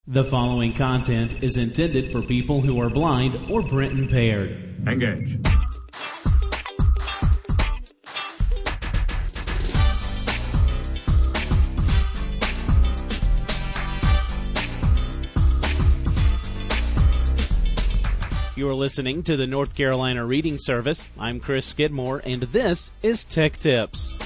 The following content is intended for people who are blind or print impaired. Engage. You are listening to the North Carolina Reading Service. I'm Chris Skidmore, and this is Tech Tips.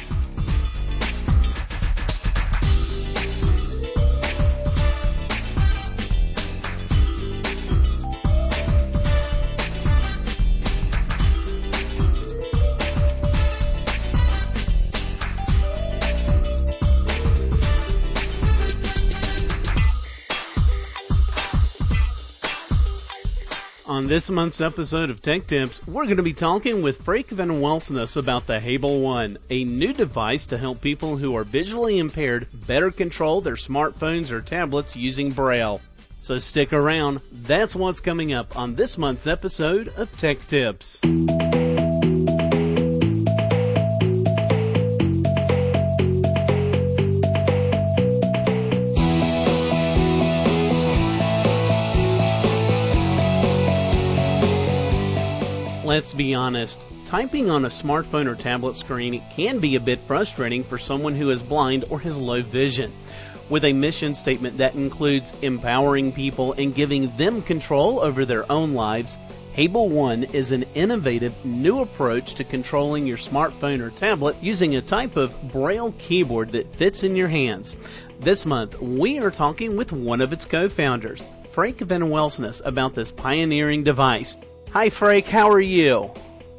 On this month's episode of Tech Tips, we're going to be talking with Freek van Welsnes about the Hable One, a new device to help people who are visually impaired better control their smartphones or tablets using Braille. So stick around, that's what's coming up on this month's episode of Tech Tips. Let's be honest, typing on a smartphone or tablet screen can be a bit frustrating for someone who is blind or has low vision. With a mission statement that includes empowering people and giving them control over their own lives, Hable One is an innovative new approach to controlling your smartphone or tablet using a type of Braille keyboard that fits in your hands. This month, we are talking with one of its co-founders, Freek van Welsnes, about this pioneering device. Hi, Freek. How are you?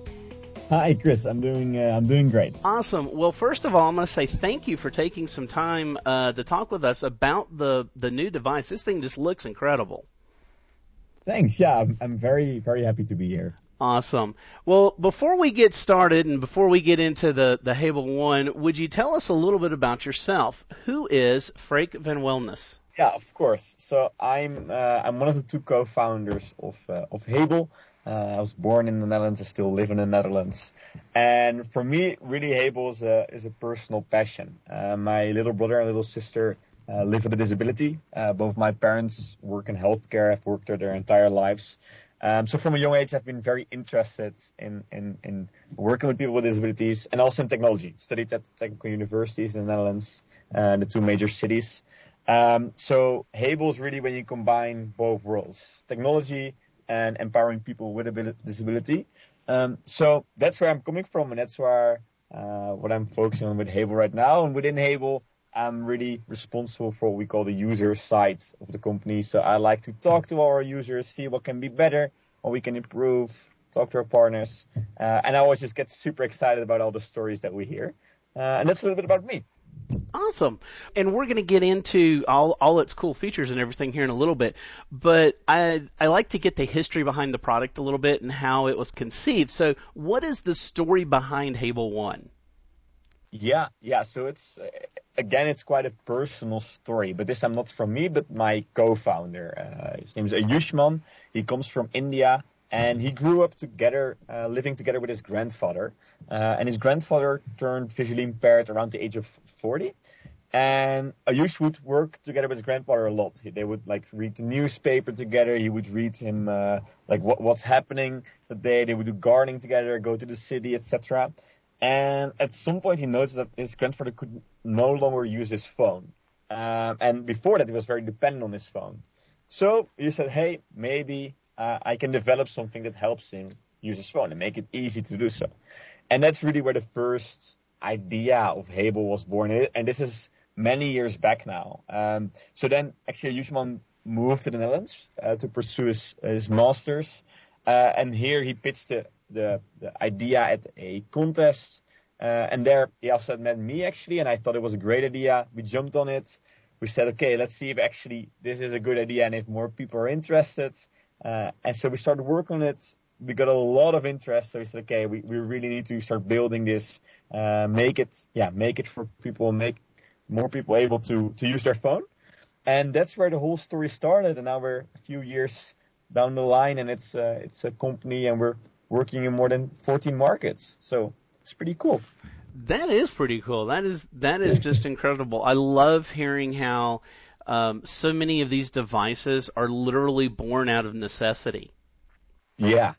Hi, Chris. I'm doing great. Awesome. Well, first of all, I'm going to say thank you for taking some time to talk with us about the new device. This thing just looks incredible. Thanks. Yeah, I'm very, very happy to be here. Awesome. Well, before we get started and before we get into the Hable One, would you tell us a little bit about yourself? Who is Freek van Welsnes? Yeah, of course. So I'm one of the two co-founders of Hable. I was born in the Netherlands. I still live in the Netherlands. And for me, really, Hable is a personal passion. My little brother and little sister live with a disability. Both my parents work in healthcare. Have worked there their entire lives. So from a young age, I've been very interested in working with people with disabilities and also in technology. Studied at technical universities in the Netherlands, the two major cities. So Hable is really when you combine both worlds, technology and empowering people with a disability. So that's where I'm coming from, and that's where what I'm focusing on with Hable right now. And within Hable, I'm really responsible for what we call the user side of the company. So I like to talk to our users, see what can be better, what we can improve, talk to our partners. And I always just get super excited about all the stories that we hear. And that's a little bit about me. Awesome. And we're going to get into all its cool features and everything here in a little bit. But I like to get the history behind the product a little bit and how it was conceived. So what is the story behind Hable One? Yeah. So it's quite a personal story. But this time not from me, but my co-founder. His name is Ayushman. He comes from India. And he grew up together, living together with his grandfather. And his grandfather turned visually impaired around the age of 40. And Ayush would work together with his grandfather a lot. They would read the newspaper together. He would read him what's happening that day. They would do gardening together, go to the city, etc. And at some point he noticed that his grandfather could no longer use his phone. And before that he was very dependent on his phone. So he said, hey, maybe I can develop something that helps him use his phone and make it easy to do so. And that's really where the first idea of Hable was born. And this is many years back now. So then actually Ayushman moved to the Netherlands to pursue his master's. And here he pitched the idea at a contest. And there he also met me actually. And I thought it was a great idea. We jumped on it. We said, okay, let's see if actually this is a good idea and if more people are interested. And so we started working on it. We got a lot of interest. So we said, okay, we really need to start building this, make it for people, make more people able to use their phone. And that's where the whole story started. And now we're a few years down the line and it's a company and we're working in more than 14 markets. So it's pretty cool. That is pretty cool. That is just incredible. I love hearing how so many of these devices are literally born out of necessity. Yeah.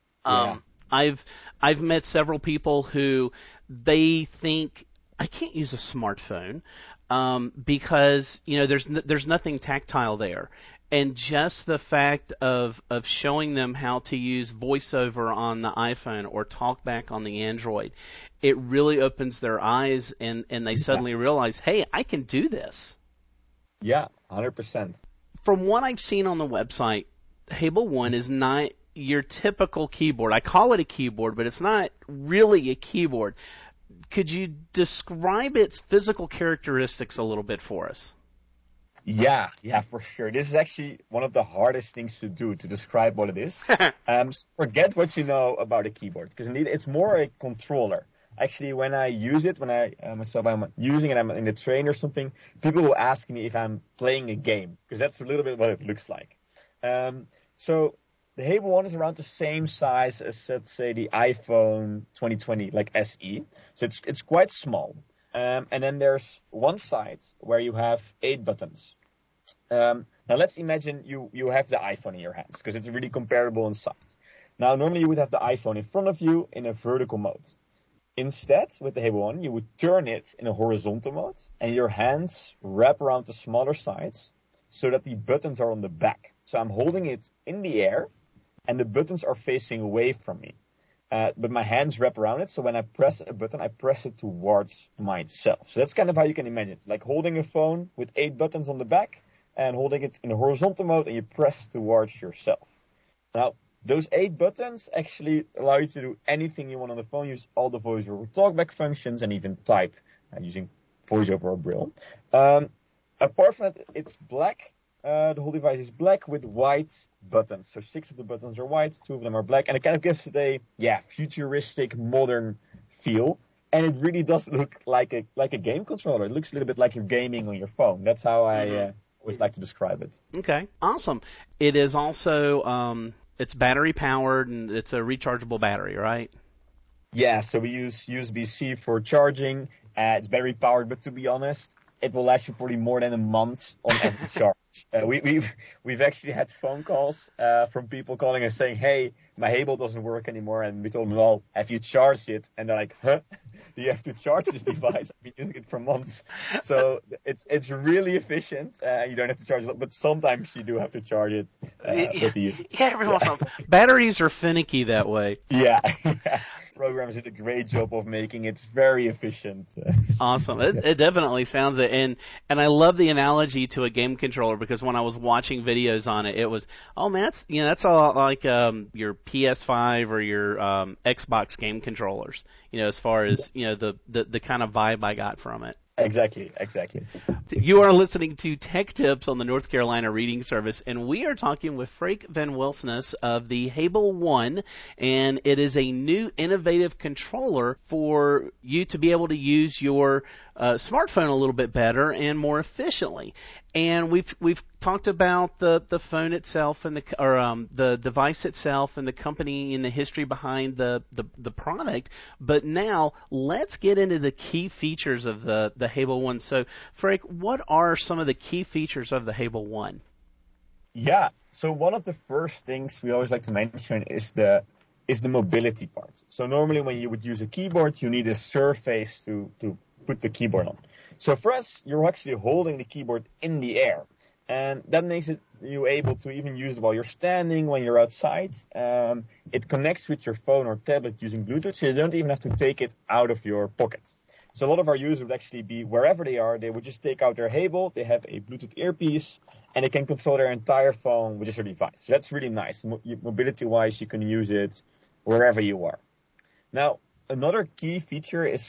I've met several people who they think I can't use a smartphone because there's nothing tactile there, and just the fact of showing them how to use VoiceOver on the iPhone or TalkBack on the Android, it really opens their eyes, and they suddenly realize, hey, I can do this. Yeah, 100%. From what I've seen on the website, Hable One is not your typical keyboard. I call it a keyboard, but it's not really a keyboard. Could you describe its physical characteristics a little bit for us? Yeah, for sure. This is actually one of the hardest things to do, to describe what it is. Forget what you know about a keyboard, because indeed it's more a controller. Actually, when I use it, when I'm using it, I'm in the train or something, people will ask me if I'm playing a game, because that's a little bit what it looks like. So the Hable One is around the same size as, let's say, the iPhone 2020, like SE. So it's quite small. And then there's one side where you have 8 buttons. Now let's imagine you have the iPhone in your hands, because it's really comparable in size. Now normally you would have the iPhone in front of you in a vertical mode. Instead, with the Hable One, you would turn it in a horizontal mode, and your hands wrap around the smaller sides so that the buttons are on the back. So I'm holding it in the air, and the buttons are facing away from me. But my hands wrap around it, so when I press a button, I press it towards myself. So that's kind of how you can imagine it. Like holding a phone with 8 buttons on the back, and holding it in a horizontal mode, and you press towards yourself. Now, those 8 buttons actually allow you to do anything you want on the phone, use all the VoiceOver TalkBack functions, and even type using VoiceOver or Braille. Apart from that, it's black. The whole device is black with white buttons. So 6 of the buttons are white, 2 of them are black, and it kind of gives it a futuristic, modern feel. And it really does look like a game controller. It looks a little bit like you're gaming on your phone. That's how I always like to describe it. Okay, awesome. It is also it's battery powered, and it's a rechargeable battery, right? Yeah, so we use USB-C for charging. It's battery powered, but to be honest, it will last you probably more than a month on every charge. We've actually had phone calls from people calling us saying, "Hey, my Hable doesn't work anymore," and we told them, "Well, have you charged it?" And they're like, "Huh? Do you have to charge this device? I've been using it for months." So it's really efficient. You don't have to charge it, but sometimes you do have to charge it. Every once in a while. Batteries are finicky that way. Yeah. Programmers did a great job of making it very efficient. Awesome. It definitely sounds it. And I love the analogy to a game controller, because when I was watching videos on it, it was, oh man, that's a lot like your PS5 or your Xbox game controllers, as far as, the kind of vibe I got from it. Exactly. You are listening to Tech Tips on the North Carolina Reading Service, and we are talking with Freek Van Wilsness of the Hable One, and it is a new innovative controller for you to be able to use your smartphone a little bit better and more efficiently. And we've talked about the phone itself and the device itself and the company and the history behind the product. But now let's get into the key features of the Hable One. So, Freek, what are some of the key features of the Hable One? Yeah. So one of the first things we always like to mention is the mobility part. So normally when you would use a keyboard, you need a surface to put the keyboard on. So for us, you're actually holding the keyboard in the air, and that makes you able to even use it while you're standing, when you're outside. It connects with your phone or tablet using Bluetooth, so you don't even have to take it out of your pocket. So a lot of our users would actually be wherever they are. They would just take out their Hable, they have a Bluetooth earpiece, and they can control their entire phone with just their device. So that's really nice. Mobility-wise, you can use it wherever you are. Now, another key feature is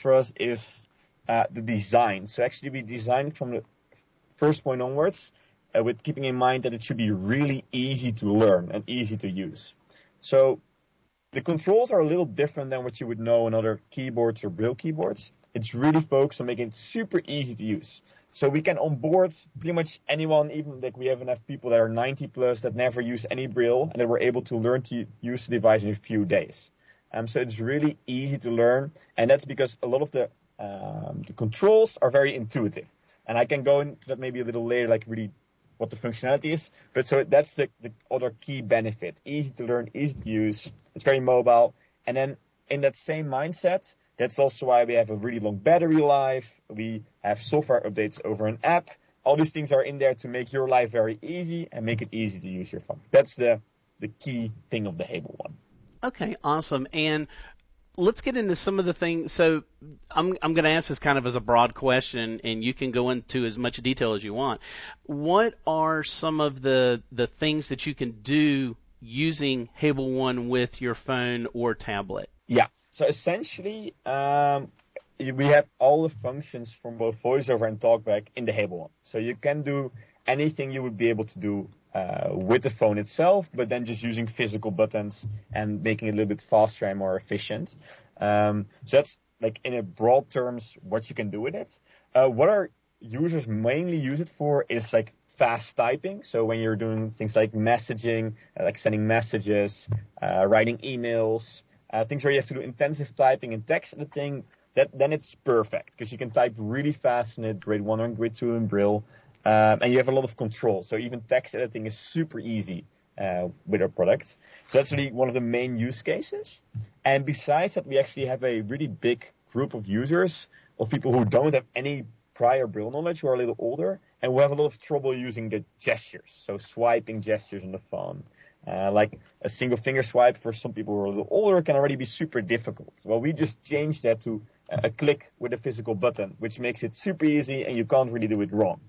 the design. So actually we designed from the first point onwards with keeping in mind that it should be really easy to learn and easy to use. So the controls are a little different than what you would know in other keyboards or Braille keyboards. It's really focused on making it super easy to use. So we can onboard pretty much anyone, even like we even have people that are 90 plus that never use any Braille and that were able to learn to use the device in a few days. So it's really easy to learn, and that's because a lot of the controls are very intuitive. And I can go into that maybe a little later, like really what the functionality is. But so that's the other key benefit. Easy to learn, easy to use. It's very mobile. And then in that same mindset, that's also why we have a really long battery life. We have software updates over an app. All these things are in there to make your life very easy and make it easy to use your phone. That's the key thing of the Hable One. Okay, awesome. And let's get into some of the things. So I'm going to ask this kind of as a broad question, and you can go into as much detail as you want. What are some of the things that you can do using Hable One with your phone or tablet? Yeah. So essentially, we have all the functions from both VoiceOver and TalkBack in the Hable One. So you can do anything you would be able to do with the phone itself, but then just using physical buttons and making it a little bit faster and more efficient. So that's like in a broad terms what you can do with it. What our users mainly use it for is like fast typing. So when you're doing things like messaging, like sending messages, writing emails, things where you have to do intensive typing and text editing, then it's perfect because you can type really fast in it, grade 1 and grade 2 in Braille. And you have a lot of control. So even text editing is super easy with our products. So that's really one of the main use cases. And besides that, we actually have a really big group of users, of people who don't have any prior Braille knowledge, who are a little older, and who have a lot of trouble using the gestures. So swiping gestures on the phone. Like a single finger swipe for some people who are a little older can already be super difficult. Well, we just changed that to a click with a physical button, which makes it super easy and you can't really do it wrong.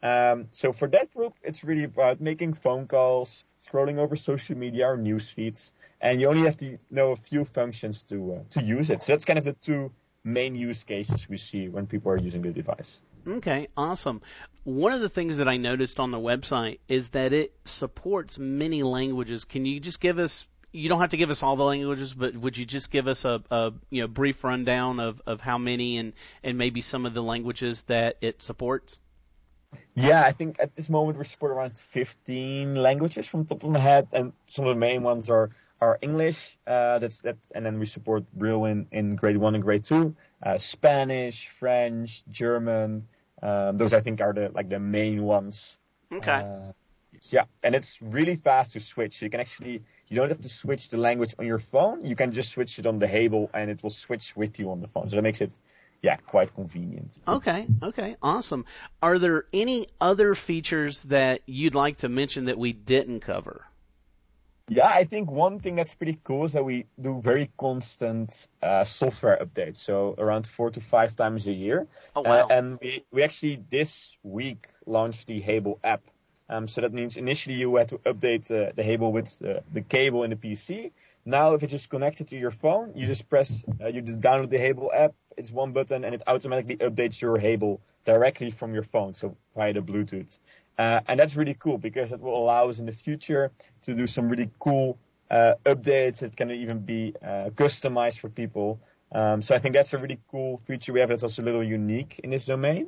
So for that group, it's really about making phone calls, scrolling over social media or news feeds, and you only have to know a few functions to use it. So that's kind of the two main use cases we see when people are using the device. Okay, awesome. One of the things that I noticed on the website is that it supports many languages. Can you just give us, you don't have to give us all the languages, but would you just give us a brief rundown of how many and maybe some of the languages that it supports? Yeah, I think at this moment we support around 15 languages from the top of my head, and some of the main ones are English, and then we support Braille in grade 1 and grade 2, Spanish, French, German. Those I think are the main ones. Okay. Yeah, and it's really fast to switch. So you don't have to switch the language on your phone. You can just switch it on the Hable, and it will switch with you on the phone. So that makes it, quite convenient. Okay, awesome. Are there any other features that you'd like to mention that we didn't cover? Yeah, I think one thing that's pretty cool is that we do very constant software updates, so around 4 to 5 times a year. Oh, wow. And we actually this week launched the Hable app. So that means initially you had to update the Hable with the cable in the PC. Now, if it's just connected to your phone, you just download the Hable app. It's one button, and it automatically updates your Hable directly from your phone, so via the Bluetooth. And that's really cool because it will allow us in the future to do some really cool updates. It can even be customized for people. So I think that's a really cool feature we have that's also a little unique in this domain.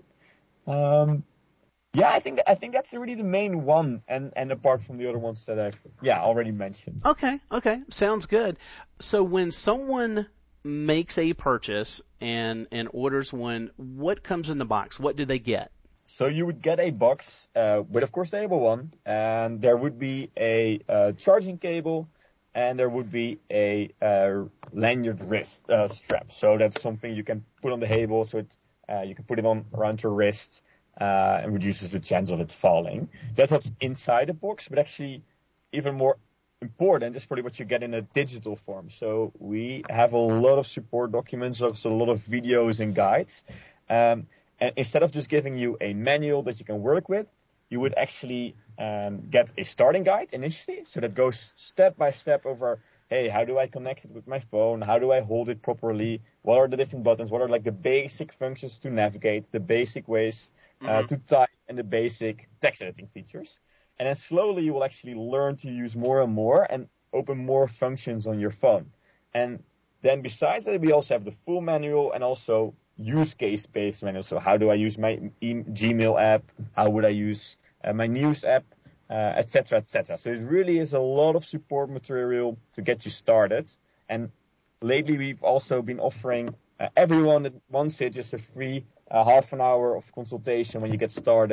I think that's really the main one, and apart from the other ones that I've already mentioned. Okay, sounds good. So when someone makes a purchase and orders one, what comes in the box? What do they get? So you would get a box with, of course, the Hable One, and there would be a charging cable, and there would be a lanyard wrist strap. So that's something you can put on the Hable, so you can put it on around your wrist and reduces the chance of it falling. That's what's inside the box, but actually even more important is probably what you get in a digital form. So we have a lot of support documents, also a lot of videos and guides. And instead of just giving you a manual that you can work with, you would actually get a starting guide initially. So that goes step by step over, hey, how do I connect it with my phone? How do I hold it properly? What are the different buttons? What are like the basic functions to navigate, the basic ways to type, and the basic text editing features? And then slowly you will actually learn to use more and more and open more functions on your phone. And then besides that, we also have the full manual and also use case-based manual. So how do I use my Gmail app? How would I use my news app? Et cetera, et cetera. So it really is a lot of support material to get you started. And lately we've also been offering everyone that wants it just a free half an hour of consultation when you get started.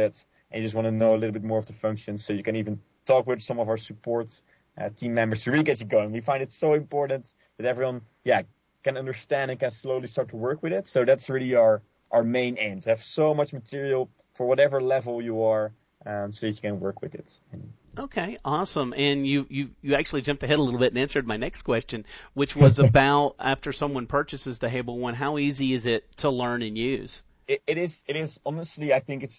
and you just want to know a little bit more of the functions. So you can even talk with some of our support team members to really get you going. We find it so important that everyone, can understand and can slowly start to work with it. So that's really our main aim, to have so much material for whatever level you are, so that you can work with it. Okay, awesome. And you actually jumped ahead a little bit and answered my next question, which was about after someone purchases the Hable One, how easy is it to learn and use? It is honestly, I think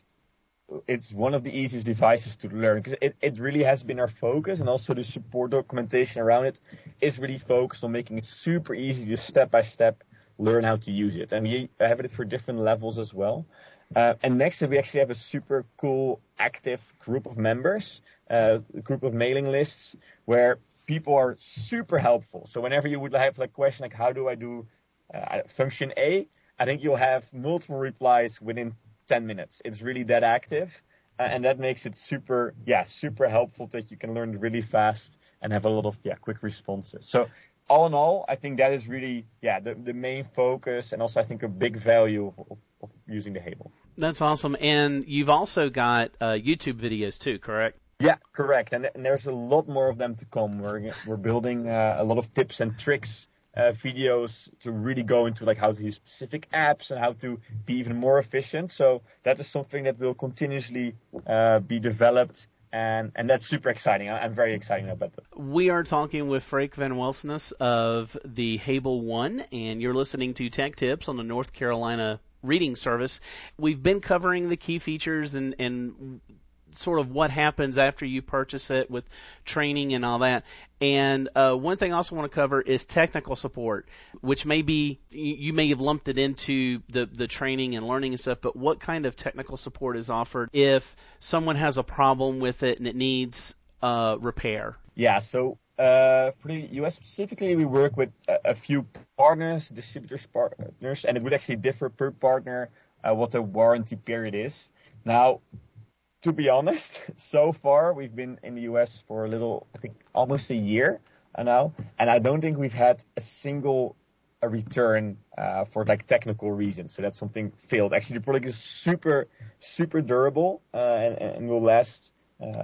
it's one of the easiest devices to learn, because it really has been our focus, and also the support documentation around it is really focused on making it super easy to step by step learn how to use it. And we have it for different levels as well. And next, we actually have a super cool active group of members, a group of mailing lists where people are super helpful. So whenever you would have a question like, how do I do function A, I think you'll have multiple replies within 10 minutes. It's really that active, and that makes it super helpful that you can learn really fast and have a lot of quick responses. So all in all, I think that is really the main focus, and also I think a big value of using the Hable. That's awesome. And you've also got YouTube videos too, correct? Yeah, correct. And there's a lot more of them to come. We're building a lot of tips and tricks videos to really go into like how to use specific apps and how to be even more efficient. So that is something that will continuously be developed. And that's super exciting. I'm very excited about that. We are talking with Freek van Welsnes of the Hable One, and you're listening to Tech Tips on the North Carolina Reading Service. We've been covering the key features and sort of what happens after you purchase it with training and all that. And one thing I also want to cover is technical support, which may be, you may have lumped it into the training and learning and stuff, but what kind of technical support is offered if someone has a problem with it and it needs repair? Yeah, so for the US specifically, we work with a few partners, distributors partners, and it would actually differ per partner what the warranty period is. Now, to be honest, so far we've been in the US for I think almost a year now, and I don't think we've had a single return for like technical reasons. So that's something failed. Actually, the product is super, super durable and will last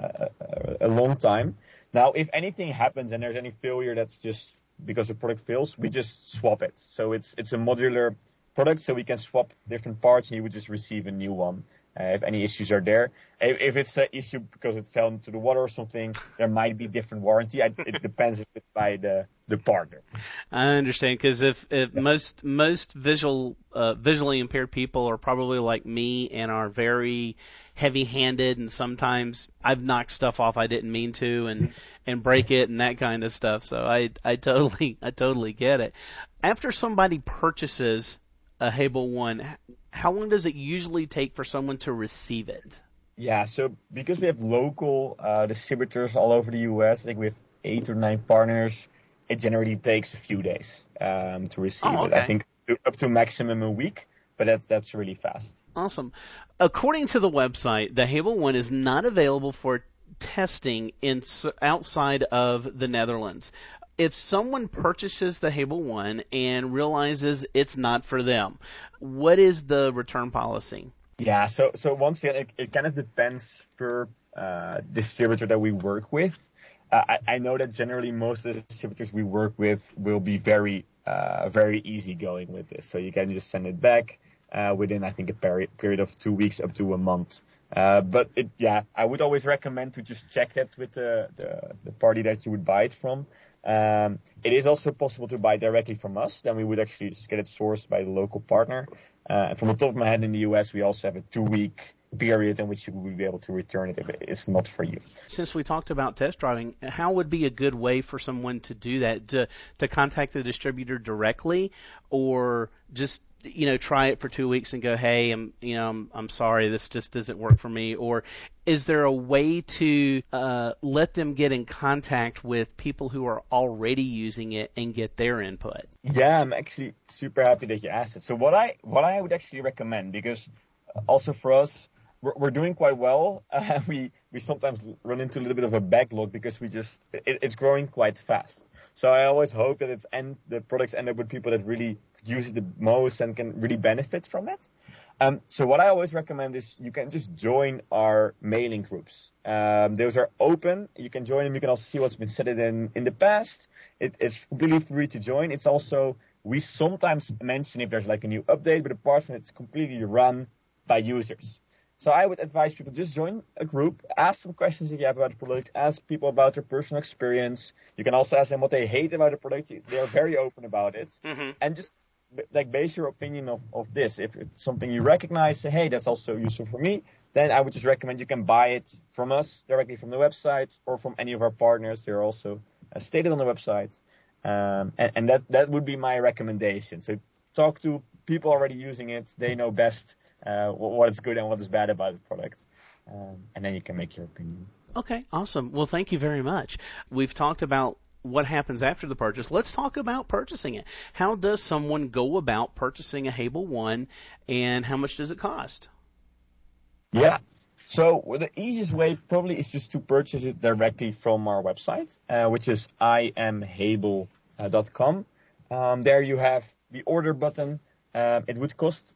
a long time. Now, if anything happens and there's any failure that's just because the product fails, we just swap it. So it's a modular product, so we can swap different parts and you would just receive a new one. If any issues are there. If it's an issue because it fell into the water or something, there might be different warranty. It depends by the partner. I understand, because if most visually impaired people are probably like me and are very heavy-handed, and sometimes I've knocked stuff off I didn't mean to and break it and that kind of stuff. So I totally get it. After somebody purchases a Hable One, how long does it usually take for someone to receive it? Yeah, so because we have local distributors all over the US, I think we have 8 or 9 partners, it generally takes a few days to receive it. I think up to maximum a week, but that's really fast. Awesome. According to the website, the Hable One is not available for testing outside of the Netherlands. If someone purchases the Hable One and realizes it's not for them, what is the return policy? Yeah, so once again, it kind of depends per distributor that we work with. I know that generally most of the distributors we work with will be very easygoing with this. So you can just send it back within, I think, a period of 2 weeks up to a month. But I would always recommend to just check that with the party that you would buy it from. It is also possible to buy directly from us. Then we would actually just get it sourced by the local partner. From the top of my head, in the US, we also have a 2-week period in which you will be able to return it if it's not for you. Since we talked about test driving, how would be a good way for someone to do that? To contact the distributor directly, or just try it for 2 weeks and go, hey, I'm sorry, this just doesn't work for me? Or is there a way to let them get in contact with people who are already using it and get their input? Yeah, I'm actually super happy that you asked it. So what I would actually recommend, because also for us, we're doing quite well. We sometimes run into a little bit of a backlog because it's growing quite fast. So I always hope that the products end up with people that really use it the most and can really benefit from it. So what I always recommend is you can just join our mailing groups. Those are open. You can join them. You can also see what's been said in the past. It's completely free to join. It's also, we sometimes mention if there's like a new update, but apart from it, it's completely run by users. So I would advise people just join a group, ask some questions that you have about the product, ask people about their personal experience. You can also ask them what they hate about the product. They're very open about it. Mm-hmm. And just like base your opinion of this. If it's something you recognize, say, hey, that's also useful for me, then I would just recommend you can buy it from us directly from the website or from any of our partners. They're also stated on the website. And that would be my recommendation. So talk to people already using it. They know best what is good and what is bad about the product. And then you can make your opinion. Okay, awesome. Well, thank you very much. We've talked about what happens after the purchase. Let's talk about purchasing it. How does someone go about purchasing a Hable One, and how much does it cost? Yeah. So the easiest way probably is just to purchase it directly from our website, which is imhable.com. There you have the order button. It would cost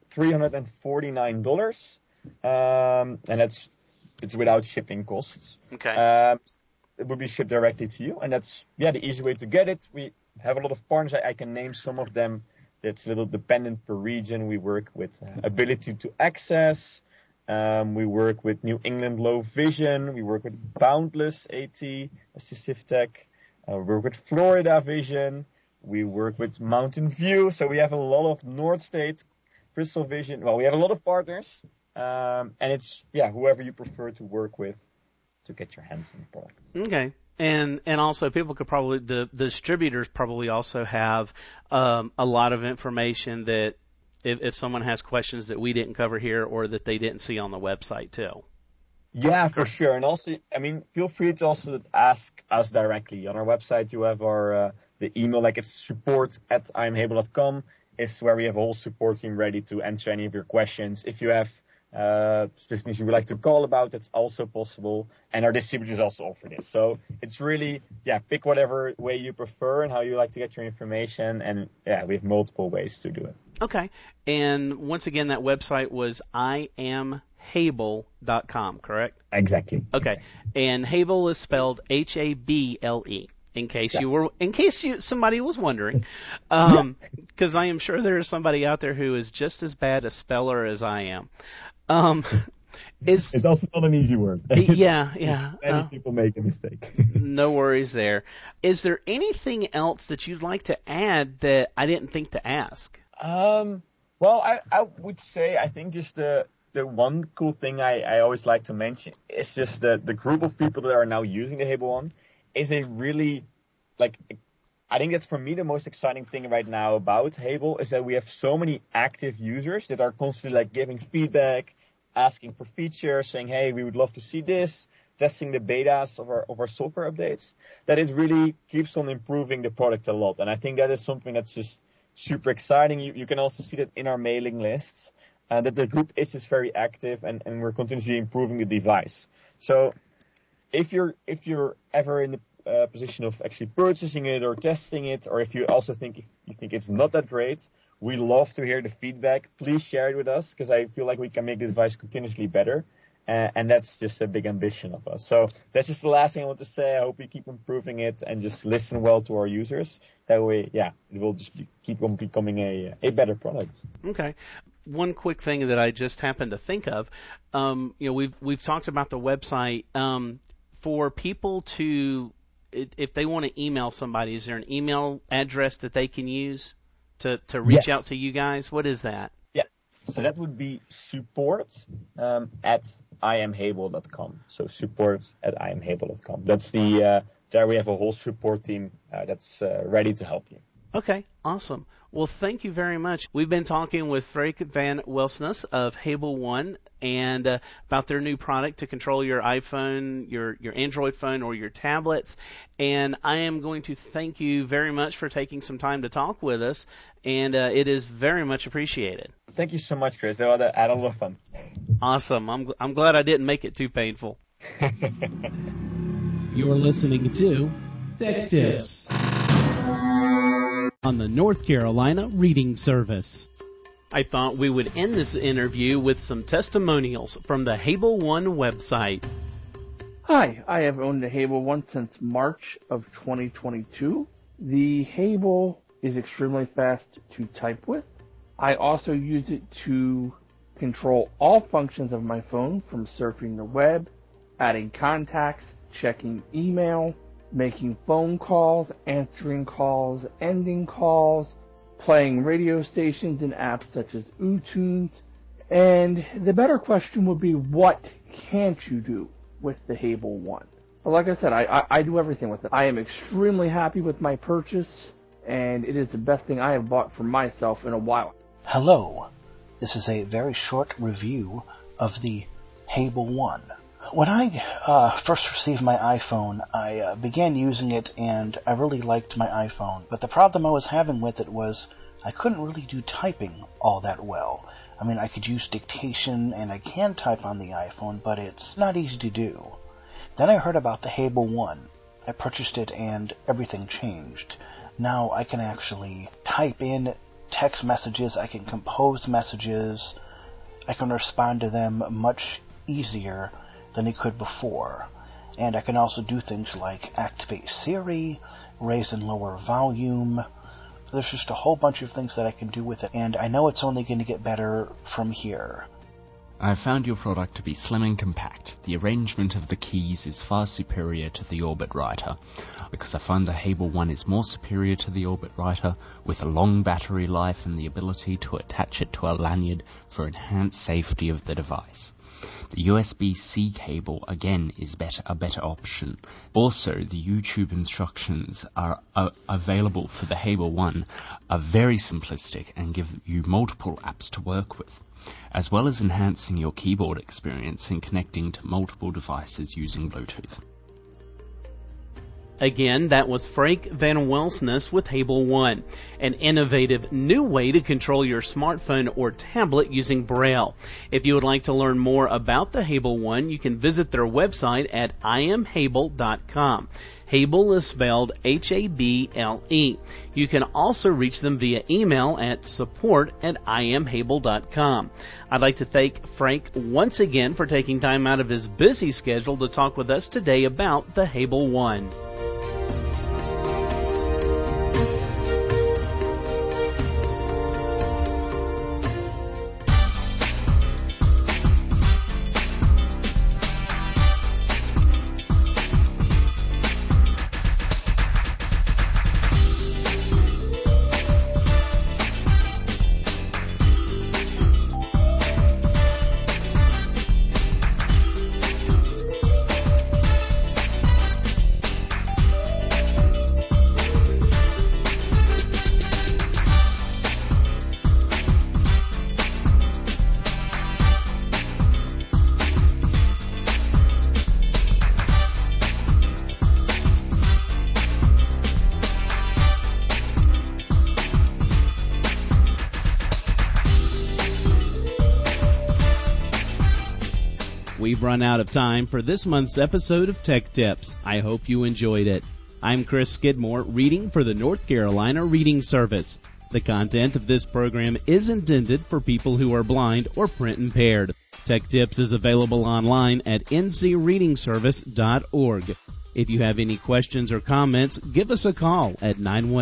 $349, and it's without shipping costs. Okay. It would be shipped directly to you, and that's the easy way to get it. We have a lot of partners. I can name some of them. It's a little dependent per region. We work with Ability to Access. We work with New England Low Vision. We work with Boundless AT, Assistive Tech. We work with Florida Vision. We work with Mountain View. So we have a lot of North State, Crystal Vision. Well, we have a lot of partners. And it's, whoever you prefer to work with to get your hands on the product. Okay. And also people could probably, the distributors probably also have a lot of information that if someone has questions that we didn't cover here or that they didn't see on the website too. Yeah, for sure. And also, feel free to also ask us directly. On our website, you have the email, like it's support@imhable.com. It's where we have a whole support team ready to answer any of your questions. If you have specific things you would like to call about, that's also possible. And our distributors also offer this. So it's really, pick whatever way you prefer and how you like to get your information. And we have multiple ways to do it. Okay. And once again, that website was imhable.com, correct? Exactly. Okay. And Hable is spelled Hable. In case somebody was wondering, because I am sure there is somebody out there who is just as bad a speller as I am. It's also not an easy word. Yeah. Many people make a mistake. No worries there. Is there anything else that you'd like to add that I didn't think to ask? Well, I would say I think just the one cool thing I always like to mention is just the group of people that are now using the Hable One is a really, I think that's for me the most exciting thing right now about Hable is that we have so many active users that are constantly giving feedback, asking for features, saying, hey, we would love to see this, testing the betas of our software updates, that it really keeps on improving the product a lot. And I think that is something that's just super exciting. You can also see that in our mailing lists, that the group is just very active and we're continuously improving the device. So if you're ever in the position of actually purchasing it or testing it, or if you also think it's not that great, we love to hear the feedback. Please share it with us because I feel like we can make the device continuously better, and that's just a big ambition of us. So that's just the last thing I want to say. I hope we keep improving it and just listen well to our users. That way, it will just keep on becoming a better product. Okay. One quick thing that I just happened to think of, we've talked about the website. For people to, if they want to email somebody, is there an email address that they can use to reach out to you guys? What is that? Yeah, so that would be support@imhable.com. So support@imhable.com. That's there we have a whole support team that's ready to help you. Okay, awesome. Well, thank you very much. We've been talking with Freek van Welsnus of Hable One and about their new product to control your iPhone, your Android phone, or your tablets. And I am going to thank you very much for taking some time to talk with us, and it is very much appreciated. Thank you so much, Chris. I had a lot of fun. Awesome. I'm glad I didn't make it too painful. You're listening to Tech Tips on the North Carolina Reading Service. I thought we would end this interview with some testimonials from the Hable One website. Hi, I have owned the Hable One since March of 2022. The Hable is extremely fast to type with. I also use it to control all functions of my phone, from surfing the web, adding contacts, checking email, making phone calls, answering calls, ending calls, playing radio stations and apps such as uTunes. And the better question would be, what can't you do with the Hable One? Well, like I said, I do everything with it. I am extremely happy with my purchase, and it is the best thing I have bought for myself in a while. Hello, this is a very short review of the Hable One. When I first received my iPhone, I began using it, and I really liked my iPhone. But the problem I was having with it was I couldn't really do typing all that well. I mean, I could use dictation, and I can type on the iPhone, but it's not easy to do. Then I heard about the Hable One. I purchased it, and everything changed. Now I can actually type in text messages, I can compose messages, I can respond to them much easier than I could before. And I can also do things like activate Siri, raise and lower volume. There's just a whole bunch of things that I can do with it, and I know it's only going to get better from here. I have found your product to be slim and compact. The arrangement of the keys is far superior to the Orbit Writer, because I find the Hable One is more superior to the Orbit Writer, with a long battery life and the ability to attach it to a lanyard for enhanced safety of the device. The USB-C cable, again, is a better option. Also, the YouTube instructions are available for the Hable One are very simplistic and give you multiple apps to work with, as well as enhancing your keyboard experience in connecting to multiple devices using Bluetooth. Again, that was Frank Van Welsness with Hable One, an innovative new way to control your smartphone or tablet using Braille. If you would like to learn more about the Hable One, you can visit their website at iamhable.com. Hable is spelled H-A-B-L-E. You can also reach them via email at support@iamhable.com. I'd like to thank Frank once again for taking time out of his busy schedule to talk with us today about the Hable One. We've run out of time for this month's episode of Tech Tips. I hope you enjoyed it. I'm Chris Skidmore, reading for the North Carolina Reading Service. The content of this program is intended for people who are blind or print impaired. Tech Tips is available online at ncreadingservice.org. If you have any questions or comments, give us a call at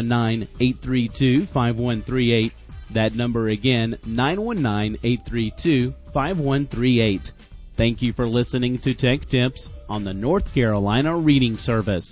919-832-5138. That number again, 919-832-5138. Thank you for listening to Tech Tips on the North Carolina Reading Service.